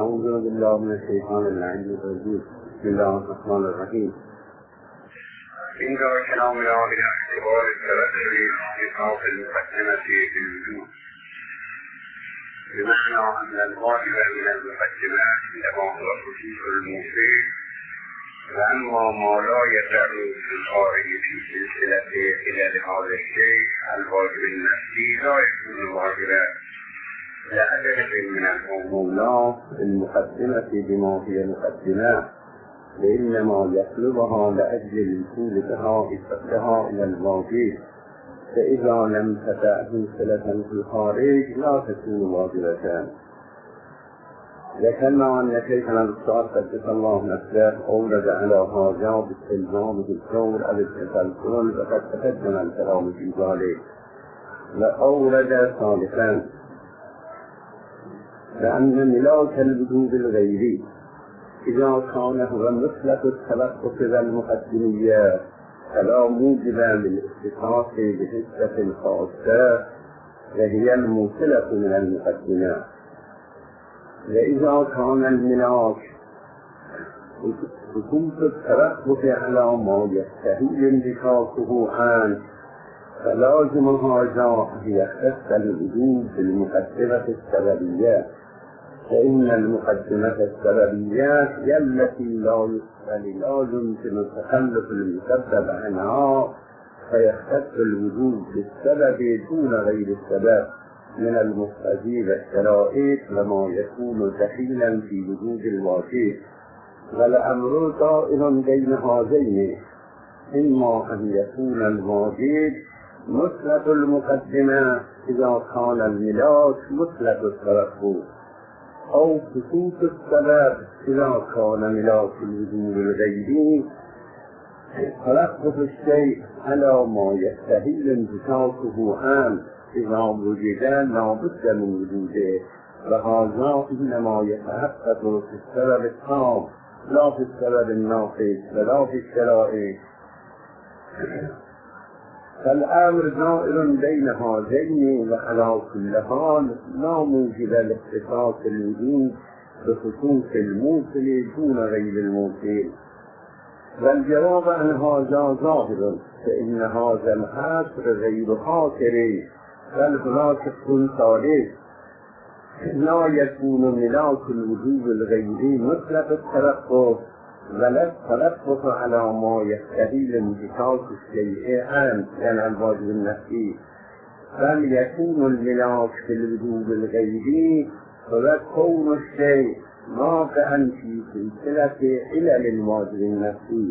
أعوذ بالله من الشيطان اللعين الرجيم. بسم الله الرحمن الرحيم. إن كلامنا من اختبار التبدل لصاف المقدمة بالوجود، بمعنى أن الواجب من المقدمات إنما هو خصوص الموصي، وأما ما لا يدعو في الخارج في سلسلة إلى هذا الشيء الواجب النفسي لا يكون واجبا لأجل من المولى المقدمة بما هي مقدمات، وإنما يطلبها لأجل الوصول بها إلى الواجب، فإذا لم تدعه صلة في الخارج لا تكون واجبة. ذكرنا أن شيخنا الأستاذ قدس الله نفسه أورد على هذا باستلزام الدور أو التسلسل، وقد تقدم الكلام في ذلك. وأورد ثالثا لأن ملاك الوجود الغيري إذا كان هو مطلق التوقف والمقدمية فلا موجب للاختصاص بحسة خاصة وهي الموصلة من المقدمات. وإذا كان الملاك خصوص التوقف على ما يستحيل انتقاصه عنه فلازم هذا أن يختص الوجود بالمقدمة السببية، فإن المقدمة السببية هي التي لا يمكن تخلف المسبب عنها، فيختص الوجود بالسبب دون غير السبب من المقتضي والشرائط وما يكون دخيلا في وجود الواجب. والأمر دائر بين هذين، إما أن يكون الواجب مطلق المقدمة إذا كان الملاك مطلق التوقف، أو خصوص السبب إذا كان ملاك الوجود الغيبي توقف الشيء على ما يستحيل انتقاصه عنه إذا وجد لا بد من وجوده، وهذا إنما يتحقق في السبب التام لا في السبب الناقص ولا في الشرائط. فالأمر دائر بين هذين، وعلى كل حال لا موجب لاختصاص الوجود بخصوص الموصل دون غير الموصل. والجواب عن هذا ظاهر، فإن هذا الحصر غير حاصر، بل هناك حكم ثالث: لا يكون ملاك الوجود الغيري مطلق التوقف ولا التوقف على ما يستحيل انتقاص الشيء عنه يعني الواجب النفسي، بل يكون الملاك في الوجود الغيري هو كون الشيء واقعا في سلسلة علل الواجب النفسي.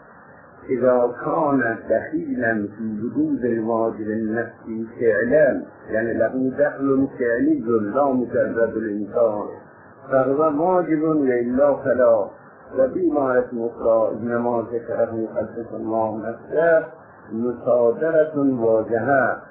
إذا كان دخيلا في وجود الواجب النفسي فعلا، يعني له دخل فعلي لا مجرد الإنسان، فهو واجب وإلا فلا. وبما أخرى إنما ذكره قدس الله نفسه مصادرة واجهة،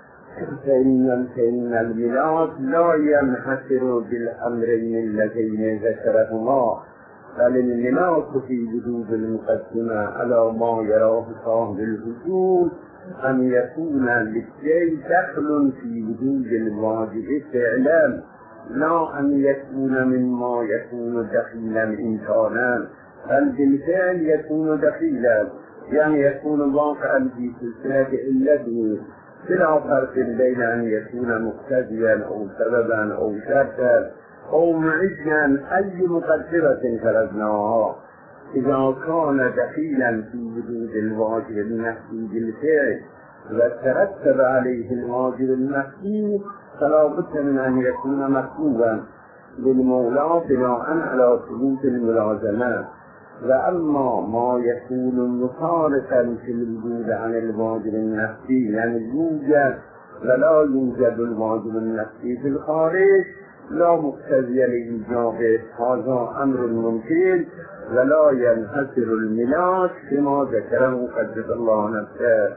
فإن الملاك لا ينحصر بالأمرين اللذين ذكرهما، بل الملاك في وجود المقدمة على ما يراه صاحب الوجود أن يكون للشيء دخل في وجود الواجب فعلا، لا أن يكون مما يكون دخيلا إمكانا، بل بالفعل يكون دخيلا، يعني يكون واقعا في سلسلة علته، بلا فرق بين أن يكون مقتضيا أو سببا أو شرطا أو معجا أي مقدمة فرضناها. إذا كان دخيلا في وجود الواجب النفسي بالفعل وترتب عليه الواجب النفسي فلا بد من أن يكون مطلوبا للمولى بناء على ثبوت الملازمات. وأما ما يكون مفارقا في الوجود عن الواجب النفسي، يعني يوجد ولا يوجد الواجب النفسي في الخارج، لا مقتضي لإيجابه، هذا أمر ممكن ولا ينحصر الملاك كما ذكره قدس الله نفسه.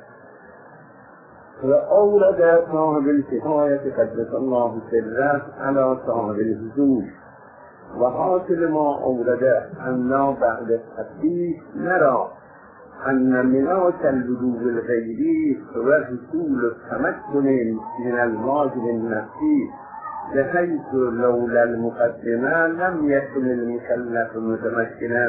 وأورد صاحب الكفاية قدس الله سره على صاحب الهجوم. وحاصل ما أورده أن بعد التحقيق نرى أن ملاك الوجود الغيري هو حصول التمكن من الواجب النفسي بحيث لولا المقدمة لم يكن المكلف متمكنا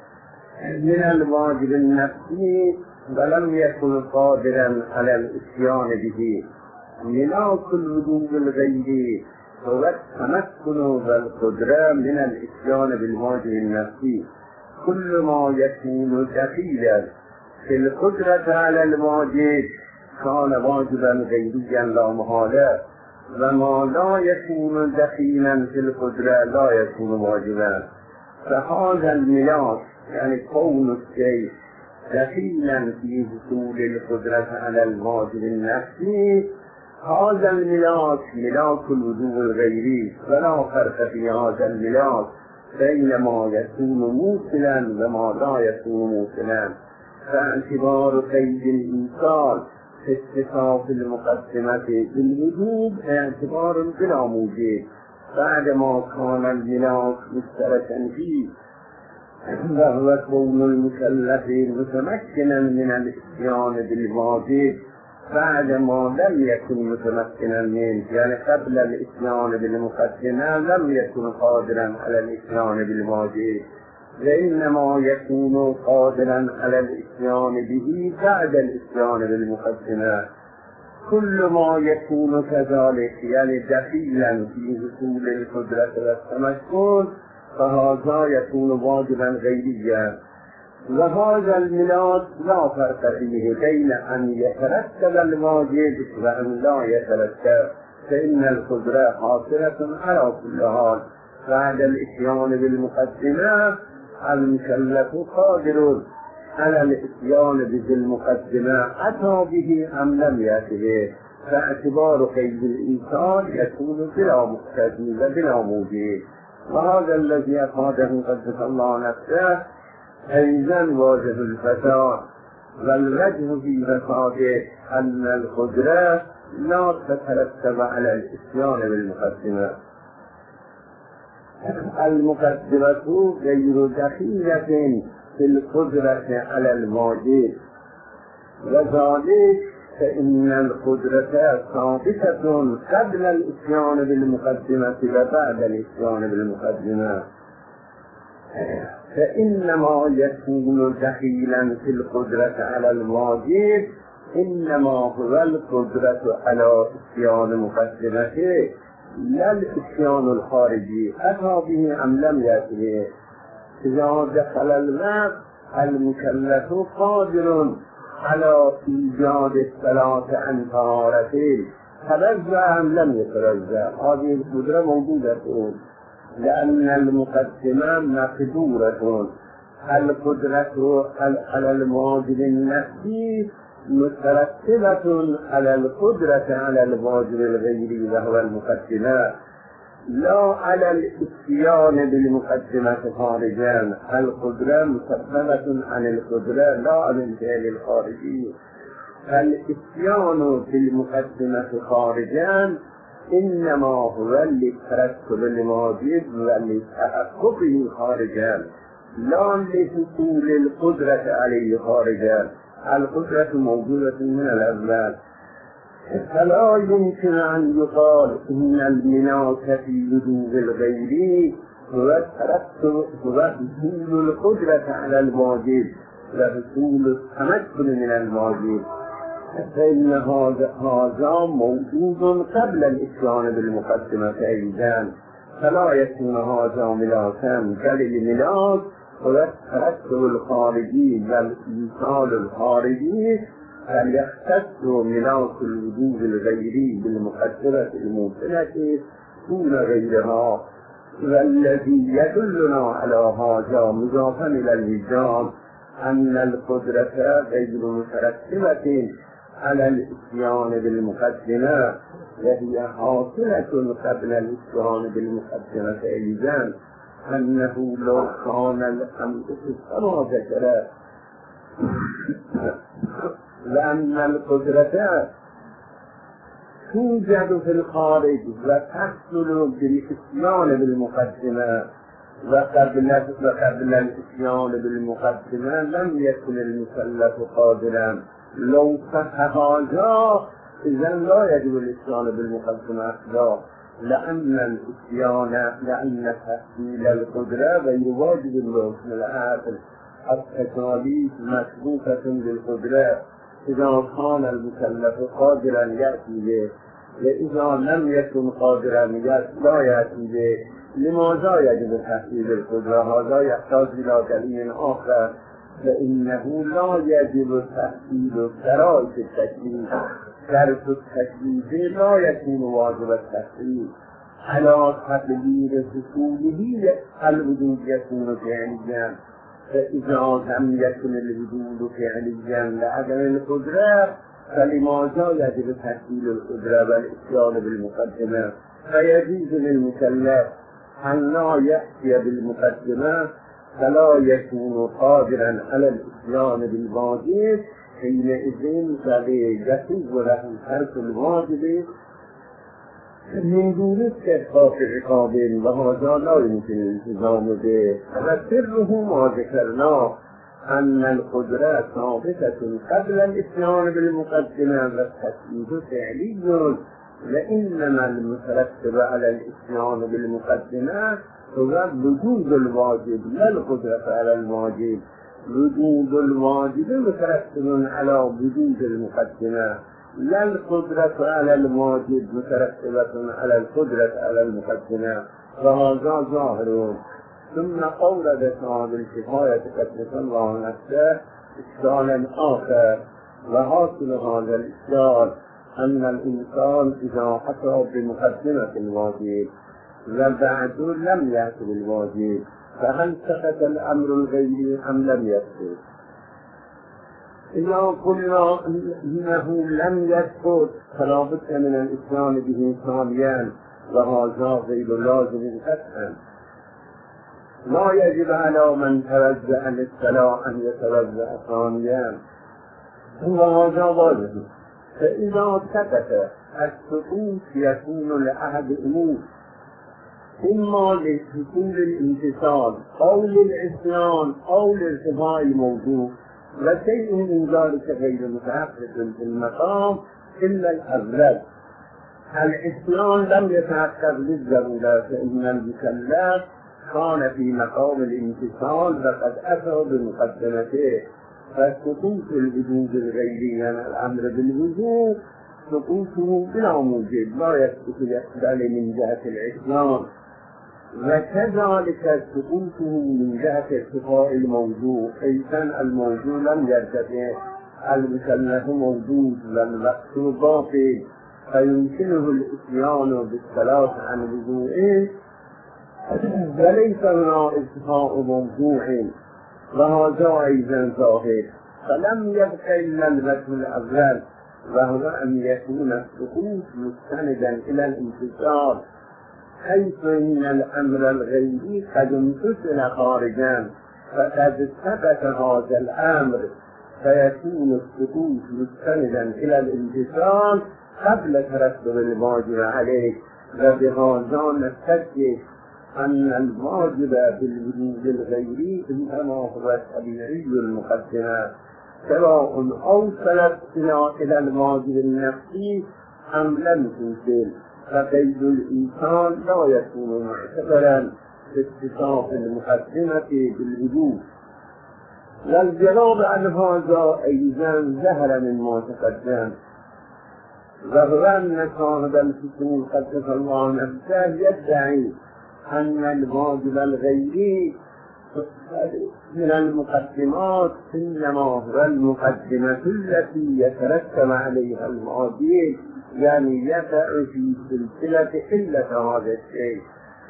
من الواجب النفسي ولم يكن قادرا على الاتيان به. ملاك الوجود الغيري هو التمكن والقدرة من الاتيان بالواجب النفسي. كل ما يكون دخيلا في القدرة على الواجب كان واجبا غيريا لا محالة، وما لا يكون دخيلا في القدرة لا يكون واجبا. فهذا الملاك يعني كون الشيء دخيلا في حصول القدرة على الواجب النفسي، هذا الملاك ملاك الوجوب الغيري، ولا فرق في هذا الملاك بين ما يكون موصلا وما لا يكون موصلا. فاعتبار قيد الإنسان في اتصاف المقدمة بالوجوب اعتبار بلا موجب بعدما كان الملاك مشتركا فيه، وهو كون المكلف متمكنا من الاتيان بالواجب بعدما لم يكن متمكنا منه، يعني قبل الاتيان بالمقدمة لم يكن قادرا على الاتيان بالواجب، وإنما يكون قادرا على الاتيان به بعد الاتيان بالمقدمة. كل ما يكون كذلك يعني دخيلا في حصول القدرة والتمكن فهذا يكون واجبا غيريا. وهذا الملاك لا فرق فيه بين أن يترتب الواجب وأن لا يترتب، فإن القدرة حاصلة على كل حال. بعد الاتيان بالمقدمة المكلف قادر على الاتيان بالمقدمة أتى به أم لم يأتي به، فاعتبار قيد الإنسان يكون بلا مقتضي وبلا موجب. وهذا الذي أفاده قدس الله نفسه أيضا واجه الفساد، والوجه في فساده أن القدرة لا تترتب على الاتيان بالمقدمة. المقدمة غير دخيلة في القدرة على الواجب، وذلك فإن القدرة ثابتة قبل الاتيان بالمقدمة وبعد الاتيان بالمقدمة. فإنما يكون دخيلا في القدرة على الواجب إنما هو القدرة على اتيان مقدمته لا الاتيان الخارجي أتى به أم لم يأتي به. إذا دخل الوقت المكلف قادر على إيجاد الصلاة عن طهارته، ترجع أم لم يترجع، هذه القدرة موجودة، لأن المقدمة مقدورة. القدرة على الواجب النفسي مترتبة على القدرة على الواجب الغيري وهو المقدمة، لا على الاتيان بالمقدمة خارجا. القدرة مسببة عن القدرة لا عن الفعل الخارجي. الاتيان بالمقدمة خارجا إنما هو لترتب الواجب ولتحققه خارجا، لا لحصول القدرة عليه خارجا. القدرة موجودة من الأول، فلا يمكن أن يقال إن الملاك في وجوب الغير هو حصول القدرة على الواجب وحصول التمكن من الواجب، فإن هذا موجود قبل الاتيان بالمقدمة أيضا، فلا يكون هذا ملاكا، بل الملاك هو الترتب الخارجي والإيصال الخارجي، فليختص ملاك الوجوب الغيري بالمقدمة الموصلة دون غيرها. والذي يدلنا على هذا مضافا إلى الوجدان أن القدرة غير مترتبة على الاتيان بالمقدمة، وهي حاصلة قبل الاتيان بالمقدمة أيضا، أنه لو كان الأمر كما ذكر، لأن القدرة توجد في الخارج وتحصل بالاتيان بالمقدمة، وقبل الاتيان بالمقدمة لم يكن المكلف قادرا. لو صح هذا إذن لا يجب الاتيان بالمقدمة أصلا، لأن تحصيل القدرة غير واجب بحكم العقل. التكاليف مسبوقة بالقدرة، إذا كان المكلف قادرا يأتي به، وإذا لم يكن قادرا لا يأتي به. لماذا يجب تحصيل القدرة؟ هذا يحتاج إلى دليل آخر، فإنه لا يجب تحصيل شرائط التكليف. شرط التكليف لا يكون واجب التحصيل على تقدير حصوله. الوجود يكون فعليا، فإذا لم يكن الوجود فعليا لعدم القدرة، فلماذا يجب تحصيل القدرة والإتيان بالمقدمة؟ فيجوز للمكلف أن لا يأتي بالمقدمة فلا يكون قادرا على الإتيان بالواجب، حينئذ يجوز له ترك الواجب من دون استحقاق عقاب، وهذا لا يمكن الالتزام به. وسره ما ذكرناه أن القدرة ثابتة قبل الإتيان بالمقدمة والتكليف فعلي، وإنما المترتب على الإتيان بالمقدمة هو وجود الواجب لا القدرة على الواجب. وجود الواجب مترتب على وجود المقدمة، لا القدرة على الواجب مترتبة على القدرة على المقدمة، وهذا ظاهر. ثم أورد صاحب الكفاية قدس الله نفسه إشكالا آخر، وحاصل هذا الإشكال أن الإنسان إذا أتى بمقدمة الواجب وبعد لم يأت بالواجب، فهل سقط الأمر الغيري أم لم يسقط؟ إذا قلنا إنه لم يسقط فلا بد من الإتيان به ثانيا، وهذا غير لازم قطعا. لا يجب على من توزع للصلاة أن يتوزع ثانيا، وهذا واجب. فإذا سقط السقوط يكون لأحد أمور، إما لحصول الامتثال أو للعصيان أو لارتفاع الموضوع، وشيء من ذلك غير متحقق في المقام إلا الأبرز. العصيان لم يتحقق بالضرورة، فإن المكلف كان في مقام الامتثال وقد أتى بمقدمته، فسقوط الوجود الغيري عن الأمر بالوجود سقوطه بلا موجب لا يسقط يقبل من جهة العصيان، وكذلك سقوطه من جهة ارتفاع الموضوع، أيضا الموضوع لم يرتفع، المكلف موجود والوقت باقي، فيمكنه الإتيان بالصلاة عن وضوءه وليس هنا ارتفاع موضوع، وهذا أيضا ظاهر. فلم يبق إلا الوجه الأول، وهو أن يكون السقوط مستندا إلى الانتصار، حيث إن الأمر الغيبي قد انفصل خارجا، فقد ثبت هذا الأمر، فيكون السقوط مستندا إلى الانتصار قبل ترتب الواجب عليه. وبهذا نستدرك أن الواجب بالوجود الغيري إنما هو الطبيعي المقدمة، سواء أوصلت إلى الواجب النفسي أم لم توصل، فقيد الإنسان لا يكون معتبرا في اتصاف المقدمة بالوجود. والجواب عن هذا أيضا ظهر مما تقدم، وهو أن صاحب الفصول قدس الله نفسه يدعي أن الواجب الغيري من المقدمات إنما هو المقدمة التي يترتب عليها الواجب، يعني يقع في سلسلة إلا هذا الشيء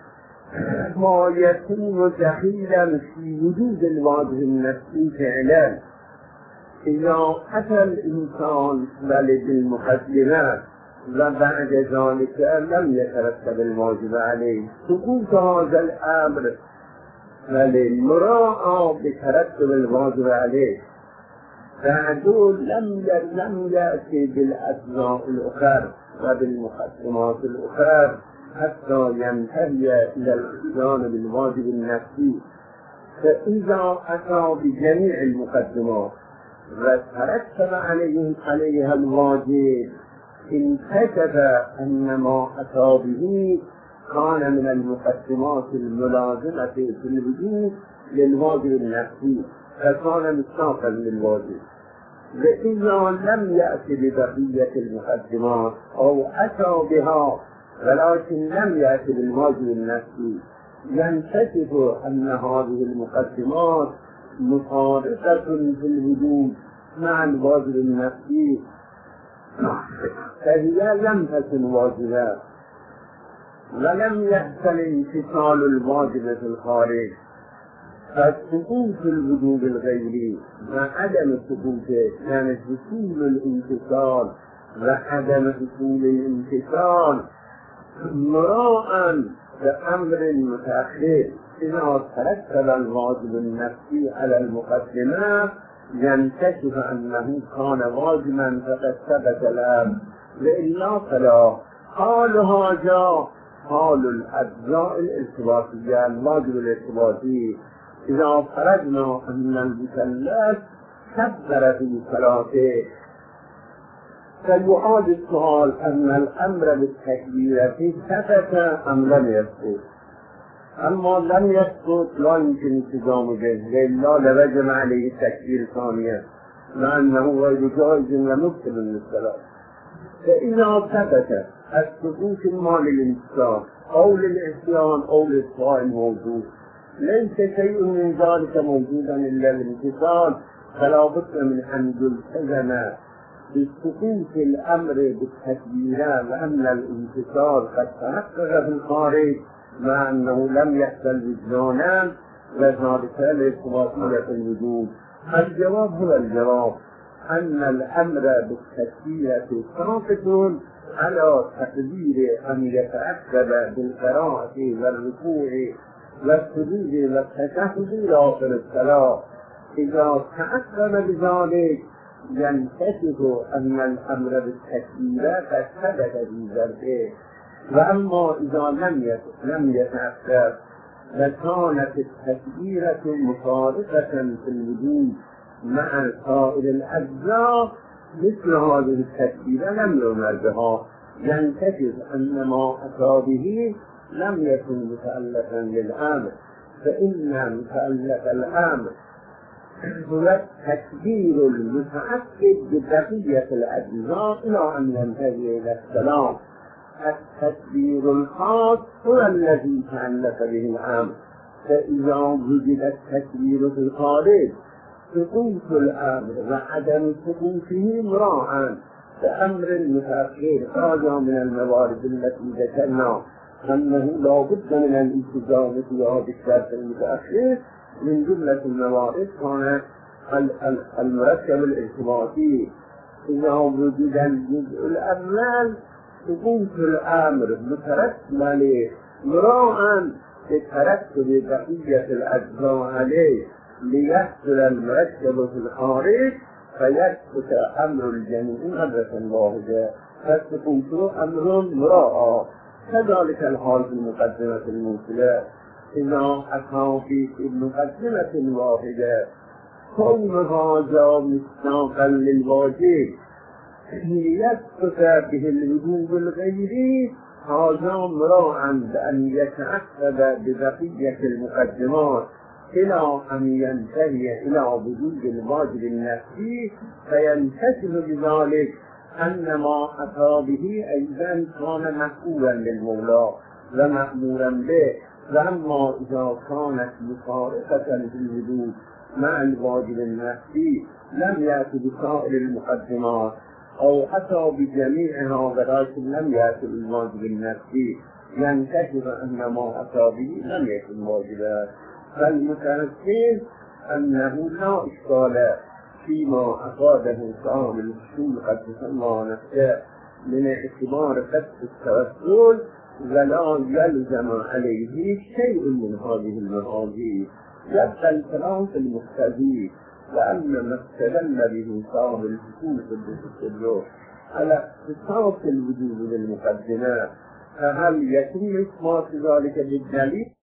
ما يكون دخيلا في وجود الواجب النفسي فعلا. إذا أتى الإنسان بالمقدمات وبعد ذلك لم يترتب الواجب عليه، سقوط هذا الأمر وللمراعاة بترتب الواجب عليه، فعدول لم يأتي بالأجزاء الأخرى وبالمقدمات الأخرى حتى ينتهي إلى الإتيان بالواجب النفسي. فإذا أتى بجميع المقدمات وترتب عليها الواجب انكشف أن ما أتى به كان من المقدمات الملازمة في الوجود للواجب النفسي فكان مستاقا للواجب. وإذا لم يأتي ببقية المقدمات أو أتى بها ولكن لم يأتي بالواجب النفسي ينكشف أن هذه المقدمات مصادقة في الوجود مع الواجب النفسي فهي لم تكن واجبة ولم يحصل انفصال الواجب في الخارج. فسقوط الوجود الغيري وعدم سقوطه يعني حصول الانفصال وعدم حصول الانفصال مراء بأمر متأخر. إذا ترتب الواجب النفسي على المقدمات ينكشف أنه كان واجبا فقد ثبت الأمر، وإلا فلا. حالها جاء حال الأجزاء الارتباطية الواجب الارتباطي. إذا فرضنا أن المكلف كبر في صلاته فيعاد السؤال أن الأمر بالتكبيرة ثبت أم لم يثبت. أما لم يثبت لا يمكن التزام به إلا لوجب عليه التكبير ثانيا لأنه غير جائز ومبطل للصلاة. فإذا ثبت السقوط ما للانتصار أو للعصيان أو للصائم موجود، ليس شيء من ذلك موجودا إلا الانتصار، فلا بد من أن يلتزم بسقوط الأمر بالتكبيرات لأن الانتصار قد تحقق في الخارج مع أنه لم يحصل وجدانا وذلك لارتباطية الوجود. الجواب هو الجواب أن الأمر بالتكبيرة ساقط على تقدير أن يتأكد بالقراءة والركوع والسجود والتشهد إلى آخر الصلاة. إذا تأكد بذلك ينكشف أن الأمر بالتكبيرة قد ثبت في ذلك. وأما إذا لم يتأكد لكانت التكبيرة مفارقة في الوجود مع سائر الأجزاء مثل هذه التكبيرة لم يؤمر بها. ينكشف أن ما أتى به لم يكن متألفا للأمر، فإن متألف الأمر هو التكبير المتأكد ببقية الأجزاء إلى أن ينتهي إلى السلام. التكبير الخاص هو الذي تألف به الأمر. فإذا وجد التكبير في الخارج سقوط الأمر وعدم سقوطه مراعاً بأمر متأخر خرج من الموارد التي ذكرنا أنه لا بد من الالتزام في هذا الشرط المتأخر. من جملة الموارد كان المركب الارتباطي. إذا وجد الجزء الأول سقوط الأمر مترتب عليه مراعاً بترتب بقية الأجزاء عليه ليحصل المركب في الخارج فيثبت أمر الجميع مرة واحدة فسقوط أمر مراعى. كذلك الحال في المقدمة الموصلة. إذا أتى في المقدمة واحدة كون هذا مستاقا للواجب ليثبت به الوجوب الغيري هذا مراعا بأن يتأكد ببقية المقدمات إلى أن ينتهي إلى وجود الواجب النفسي فينكشف بذلك أن ما أتى به أيضا كان مفعولا للمولى ومأمورا به. وأما إذا كانت مفارقة في الوجود مع الواجب النفسي لم يأتي بسائر المقدمات أو أتى بجميعها ولكن لم يأتي بالواجب النفسي ينكشف أن ما أتى به لم يكن واجبا. فالمتأكد أنه لا إشكال فيما أفاده صاحب الأصول قدس الله نفسه من اعتبار قصد التوسل ولا يلزم عليه شيء من هذه المعاذير. يبقى الكلام في المقتضي لأن ما استدل به صاحب الأصول قدس الله على اختصاص الوجود بالمقدمات فهل يتم إثبات ذلك بالدليل؟